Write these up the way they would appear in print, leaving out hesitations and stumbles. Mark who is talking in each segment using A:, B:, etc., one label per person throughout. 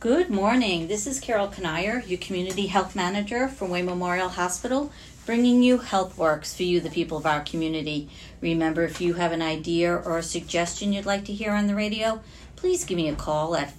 A: Good morning. This is Carol Kanier, your Community Health Manager from Wayne Memorial Hospital, bringing you HealthWorks for you, the people of our community. Remember, if you have an idea or a suggestion you'd like to hear on the radio, please give me a call at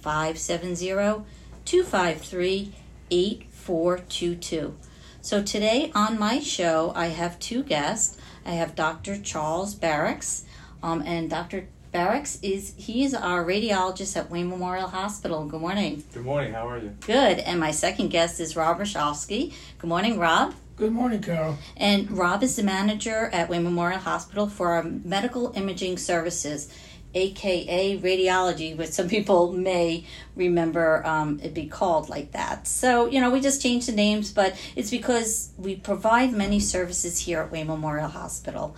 A: 570-253-8422. So today on my show, I have two guests. I have Dr. Charles Barracks, and Dr. Barracks is our radiologist at Wayne Memorial Hospital. Good morning.
B: Good morning. How are you?
A: Good. And my second guest is Rob Rochalski. Good morning, Rob.
C: Good morning, Carol.
A: And Rob is the manager at Wayne Memorial Hospital for our medical imaging services, aka radiology, which some people may remember it be called like that. So, we just changed the names, but it's because we provide many services here at Wayne Memorial Hospital.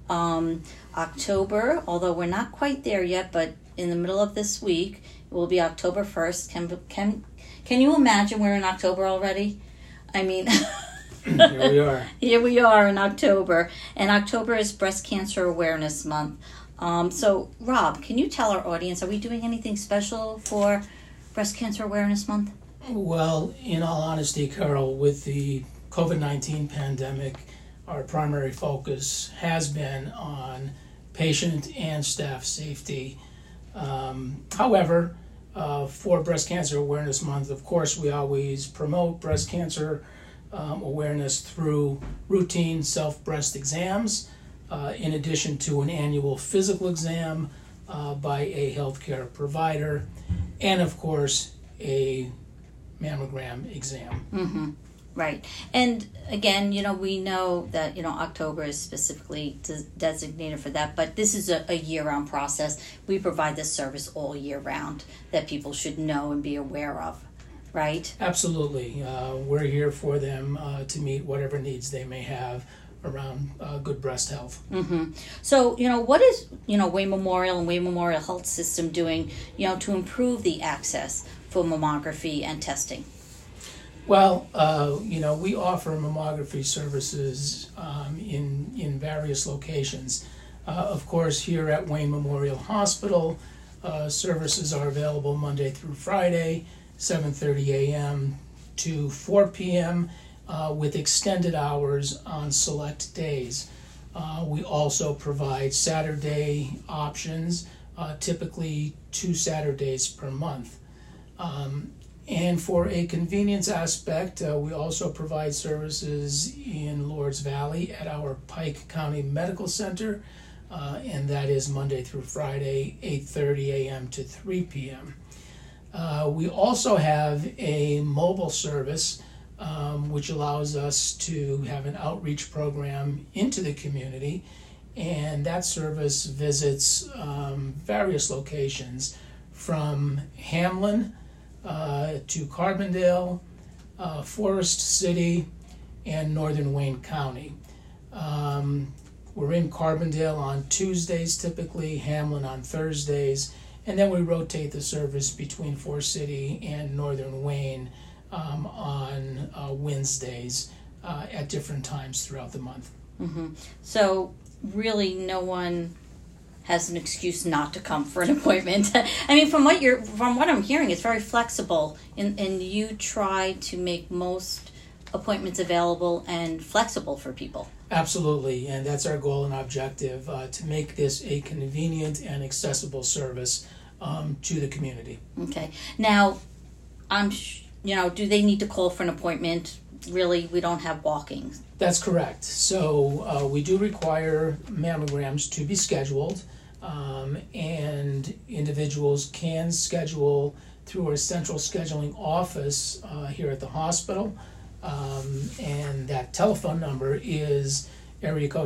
A: October, although we're not quite there yet, but in the middle of this week, it will be October 1st. Can you imagine we're in October already? I mean,
C: Here we are.
A: Here we are in October, and October is Breast Cancer Awareness Month. So, Rob, can you tell our audience, are we doing anything special for Breast Cancer Awareness Month?
C: Well, in all honesty, Carol, with the COVID-19 pandemic, our primary focus has been on patient and staff safety. However, for Breast Cancer Awareness Month, of course, we always promote breast cancer awareness through routine self-breast exams, in addition to an annual physical exam by a healthcare provider, and of course, a mammogram exam.
A: Mm-hmm. Right. And again, we know that, October is specifically designated for that, but this is a year-round process. We provide this service all year round that people should know and be aware of, right?
C: Absolutely. We're here for them to meet whatever needs they may have around good breast health.
A: Mm-hmm. So, what is, Wayne Memorial and Wayne Memorial Health System doing, to improve the access for mammography and testing?
C: Well, we offer mammography services in various locations. Of course, here at Wayne Memorial Hospital, services are available Monday through Friday, 7:30 a.m. to 4 p.m., with extended hours on select days. We also provide Saturday options, typically 2 Saturdays per month. And for a convenience aspect, we also provide services in Lords Valley at our Pike County Medical Center, and that is Monday through Friday, 8:30 a.m. to 3 p.m. We also have a mobile service, which allows us to have an outreach program into the community, and that service visits various locations from Hamlin to Carbondale, Forest City, and Northern Wayne County. We're in Carbondale on Tuesdays typically, Hamlin on Thursdays, and then we rotate the service between Forest City and Northern Wayne on Wednesdays at different times throughout the month.
A: Mm-hmm. So really no one has an excuse not to come for an appointment. I mean, from what I'm hearing, it's very flexible, and you try to make most appointments available and flexible for people.
C: Absolutely, and that's our goal and objective, to make this a convenient and accessible service to the community.
A: Okay. Now, do they need to call for an appointment? Really, we don't have walk-ins.
C: That's correct. So we do require mammograms to be scheduled, and individuals can schedule through our central scheduling office here at the hospital, and that telephone number is area code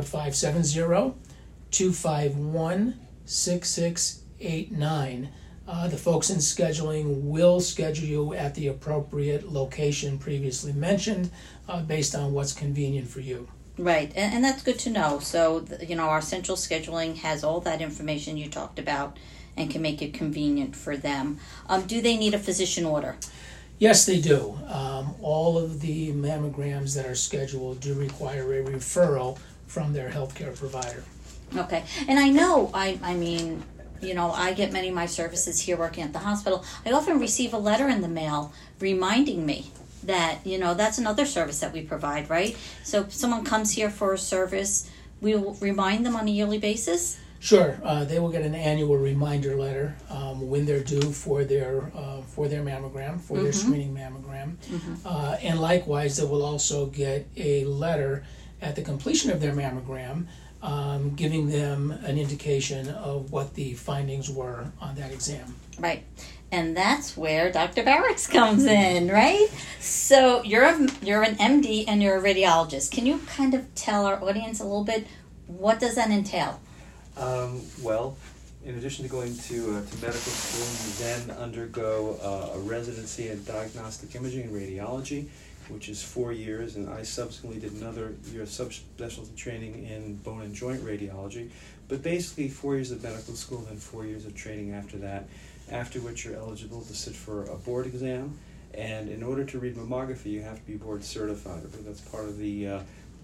C: 570-251-6689. The folks in scheduling will schedule you at the appropriate location previously mentioned, based on what's convenient for you.
A: Right, and that's good to know. So, our central scheduling has all that information you talked about and can make it convenient for them. Do they need a physician order?
C: Yes, they do. All of the mammograms that are scheduled do require a referral from their healthcare provider.
A: Okay, and I know, I mean, I get many of my services here working at the hospital. I often receive a letter in the mail reminding me that, that's another service that we provide, right? So if someone comes here for a service, we will remind them on a yearly basis?
C: Sure, they will get an annual reminder letter when they're due for their mammogram, for their screening mammogram, and likewise they will also get a letter at the completion of their mammogram, giving them an indication of what the findings were on that exam.
A: Right, and that's where Dr. Barracks comes in, right? So you're an MD and you're a radiologist. Can you kind of tell our audience a little bit, what does that entail?
B: Well, in addition to going to medical school, you then undergo a residency in diagnostic imaging and radiology, which is 4 years, and I subsequently did another year of subspecialty training in bone and joint radiology. But basically 4 years of medical school, then 4 years of training after that, after which you're eligible to sit for a board exam. And in order to read mammography, you have to be board certified. I think that's part of the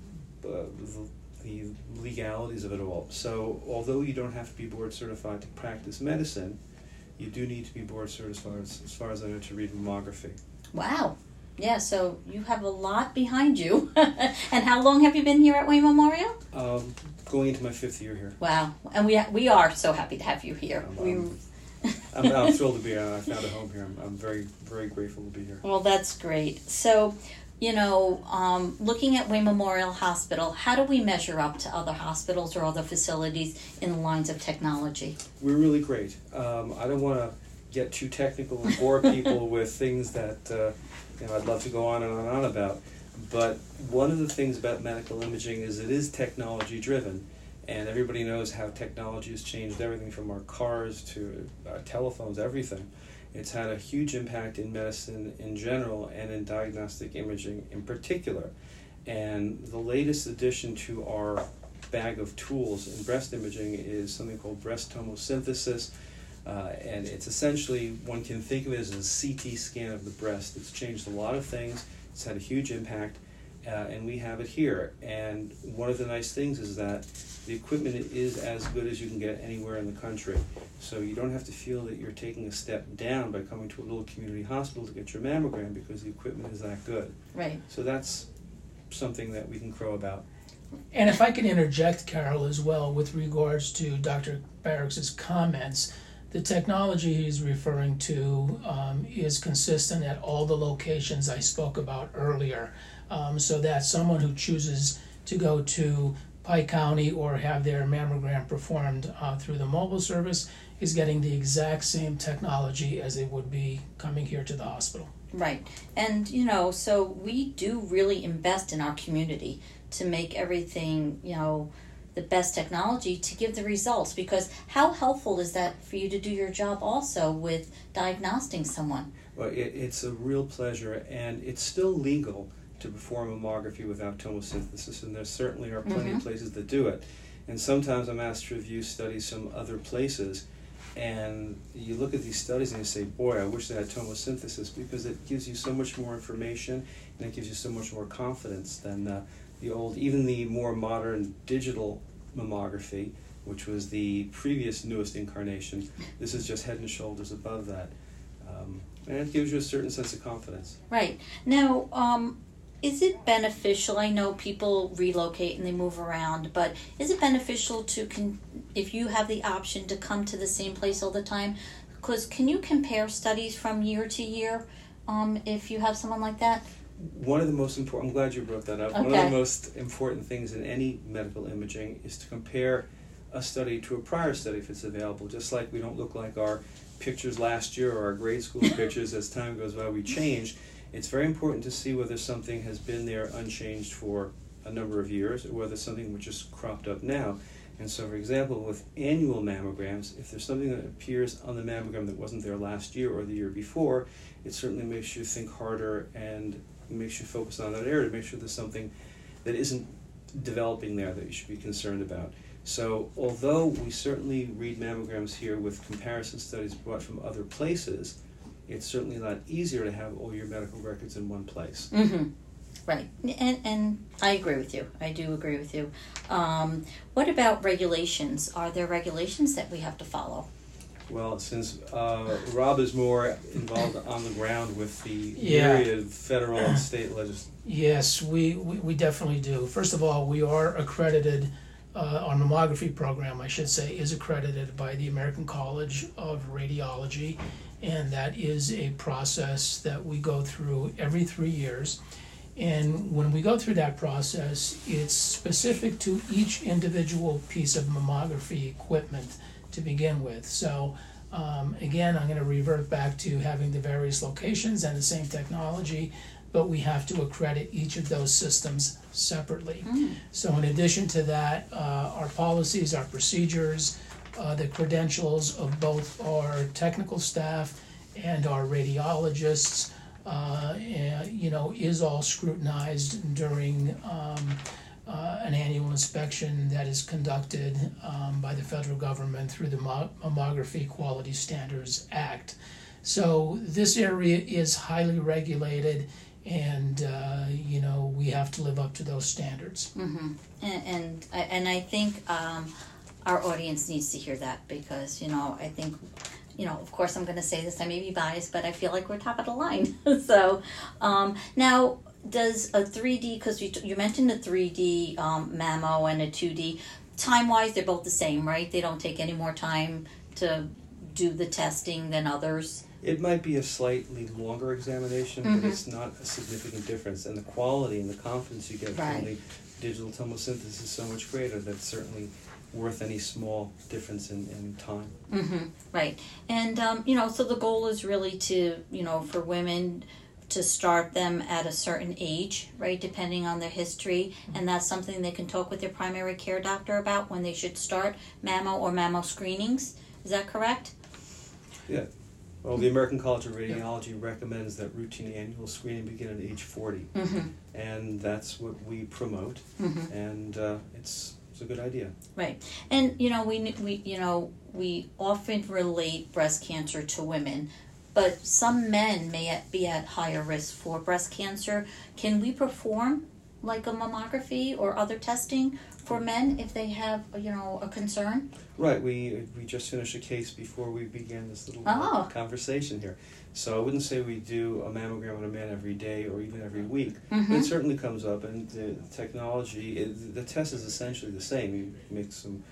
B: legalities of it all. So although you don't have to be board certified to practice medicine, you do need to be board certified, as far as I know, to read mammography.
A: Wow. Yeah, so you have a lot behind you. And how long have you been here at Wayne Memorial?
B: Going into my 5th year here.
A: Wow. And we are so happy to have you here.
B: I'm thrilled to be here. I found a home here. I'm very, very grateful to be here.
A: Well, that's great. So, looking at Wayne Memorial Hospital, how do we measure up to other hospitals or other facilities in the lines of technology?
B: We're really great. I don't want to get too technical and bore people with things that I'd love to go on and on about. But one of the things about medical imaging is it is technology driven. And everybody knows how technology has changed everything from our cars to our telephones, everything. It's had a huge impact in medicine in general and in diagnostic imaging in particular. And the latest addition to our bag of tools in breast imaging is something called breast tomosynthesis. And it's essentially, one can think of it as a CT scan of the breast. It's changed a lot of things. It's had a huge impact. And we have it here. And one of the nice things is that the equipment is as good as you can get anywhere in the country. So you don't have to feel that you're taking a step down by coming to a little community hospital to get your mammogram, because the equipment is that good.
A: Right.
B: So that's something that we can crow about.
C: And if I can interject, Carol, as well, with regards to Dr. Barracks' comments, the technology he's referring to is consistent at all the locations I spoke about earlier, so that someone who chooses to go to Pike County or have their mammogram performed through the mobile service is getting the exact same technology as they would be coming here to the hospital.
A: Right. And, so we do really invest in our community to make everything, the best technology to give the results, because how helpful is that for you to do your job also with diagnosing someone?
B: Well, it's a real pleasure, and it's still legal to perform mammography without tomosynthesis, and there certainly are plenty of places that do it. And sometimes I'm asked to review studies from other places, and you look at these studies and you say, boy, I wish they had tomosynthesis, because it gives you so much more information and it gives you so much more confidence than the old, even the more modern digital mammography, which was the previous newest incarnation. This is just head and shoulders above that. And it gives you a certain sense of confidence.
A: Right. Now, is it beneficial? I know people relocate and they move around, but is it beneficial if you have the option to come to the same place all the time? Because can you compare studies from year to year if you have someone like that?
B: One of the most important, I'm glad you brought that up.
A: Okay.
B: One of the most important things in any medical imaging is to compare a study to a prior study if it's available. Just like we don't look like our pictures last year or our grade school pictures as time goes by, we change. It's very important to see whether something has been there unchanged for a number of years or whether something which just cropped up now. And so, for example, with annual mammograms, if there's something that appears on the mammogram that wasn't there last year or the year before, it certainly makes you think harder and makes you focus on that area to make sure there's something that isn't developing there that you should be concerned about. So although we certainly read mammograms here with comparison studies brought from other places, it's certainly a lot easier to have all your medical records in one place.
A: Mm-hmm. Right. And I agree with you. I do agree with you. What about regulations? Are there regulations that we have to follow?
B: Well, since Rob is more involved on the ground with the
C: Yeah.
B: myriad federal and state legislation.
C: Yes, we definitely do. First of all, we are accredited, our mammography program, I should say, is accredited by the American College of Radiology, and that is a process that we go through every 3 years. And when we go through that process, it's specific to each individual piece of mammography equipment to begin with. So again, I'm going to revert back to having the various locations and the same technology, but we have to accredit each of those systems separately. So in addition to that, our policies, our procedures, the credentials of both our technical staff and our radiologists, is all scrutinized during an annual inspection that is conducted by the federal government through the Mammography Quality Standards Act. So this area is highly regulated, and we have to live up to those standards.
A: Mm-hmm. And I think our audience needs to hear that, because I think, of course I'm going to say this, I may be biased, but I feel like we're top of the line. So now, does a 3D, because you mentioned a 3D mammo and a 2D, time-wise they're both the same, right? They don't take any more time to do the testing than others?
B: It might be a slightly longer examination, but it's not a significant difference. And the quality and the confidence you get from the digital tomosynthesis is so much greater that it's certainly worth any small difference in time.
A: Right. And, so the goal is really to, for women to start them at a certain age, right, depending on their history. And that's something they can talk with their primary care doctor about when they should start mammo or mammo screenings. Is that correct?
B: Yeah. Well, the American College of Radiology recommends that routine annual screening begin at age 40. And that's what we promote. And it's a good idea.
A: Right. And, we often relate breast cancer to women, but some men may be at higher risk for breast cancer. Can we perform like a mammography or other testing for men if they have, a concern?
B: Right. We just finished a case before we began this little conversation here. So I wouldn't say we do a mammogram on a man every day or even every week. But it certainly comes up, and the technology, the test is essentially the same. You make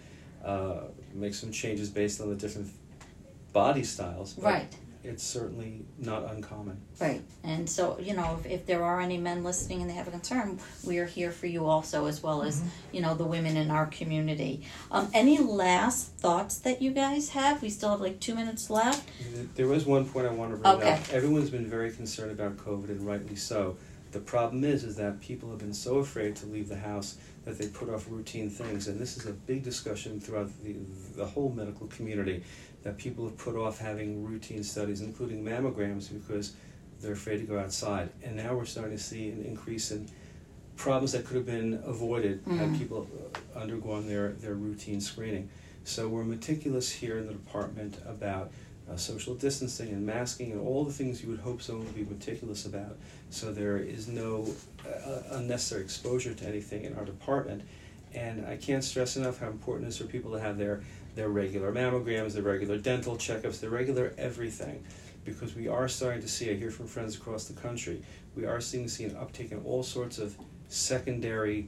B: some changes based on the different body styles.
A: Right.
B: It's certainly not uncommon.
A: Right. And so, if there are any men listening and they have a concern, we are here for you also, as well as, the women in our community. Any last thoughts that you guys have? We still have like 2 minutes left.
B: There was one point I want to bring up. Everyone's been very concerned about COVID, and rightly so. The problem is that people have been so afraid to leave the house that they put off routine things. And this is a big discussion throughout the whole medical community, that people have put off having routine studies, including mammograms, because they're afraid to go outside. And now we're starting to see an increase in problems that could have been avoided had people undergone their routine screening. So we're meticulous here in the department about social distancing and masking and all the things you would hope someone would be meticulous about, so there is no unnecessary exposure to anything in our department. And I can't stress enough how important it is for people to have their regular mammograms, their regular dental checkups, their regular everything, because we are starting to see, I hear from friends across the country, we are seeing an uptick in all sorts of secondary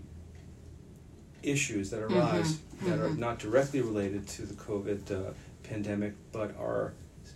B: issues that arise that are not directly related to the COVID pandemic, but are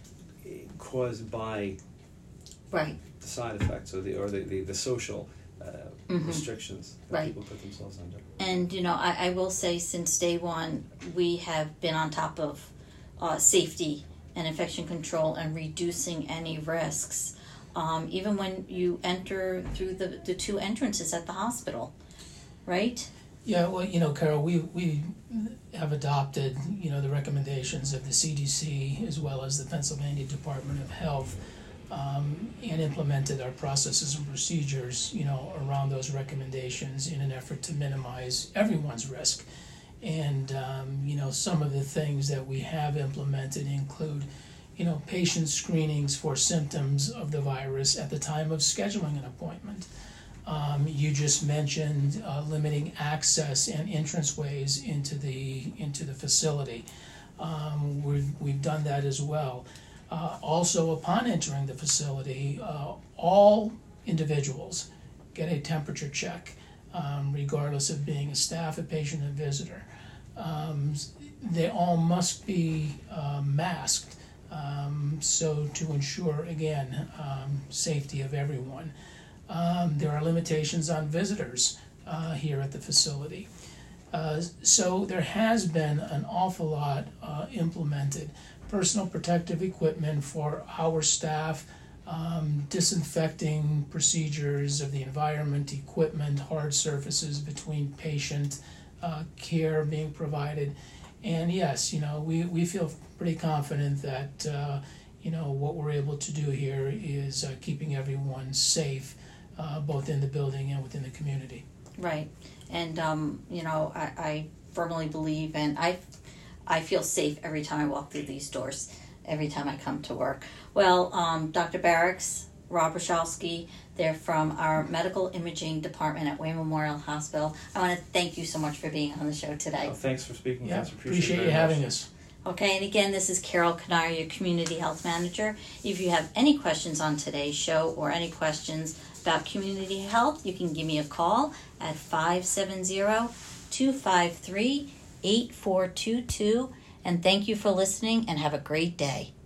B: caused by the side effects or the social restrictions that people put themselves under.
A: And I will say, since day one, we have been on top of safety and infection control and reducing any risks, even when you enter through the two entrances at the hospital, right?
C: Yeah, well, Carol, we have adopted, the recommendations of the CDC as well as the Pennsylvania Department of Health, and implemented our processes and procedures, around those recommendations in an effort to minimize everyone's risk. And, some of the things that we have implemented include, patient screenings for symptoms of the virus at the time of scheduling an appointment. You just mentioned limiting access and entranceways into the facility. We've done that as well. Also, upon entering the facility, all individuals get a temperature check, regardless of being a staff, a patient, a visitor. They all must be masked, so to ensure, again, safety of everyone. There are limitations on visitors here at the facility. So there has been an awful lot implemented. Personal protective equipment for our staff, disinfecting procedures of the environment, equipment, hard surfaces between patient, care being provided. And yes, we feel pretty confident that, what we're able to do here is keeping everyone safe, both in the building and within the community.
A: Right. And, I firmly believe, and I feel safe every time I walk through these doors, every time I come to work. Well, Dr. Barracks, Rob Rochalski, they're from our medical imaging department at Wayne Memorial Hospital. I want to thank you so much for being on the show today.
B: Oh, thanks for speaking.
C: Yeah,
B: Thanks,
C: appreciate you having us.
A: Okay, and again, this is Carol Canary, your Community Health Manager. If you have any questions on today's show or any questions about community health, you can give me a call at 570-253-8422. And thank you for listening, and have a great day.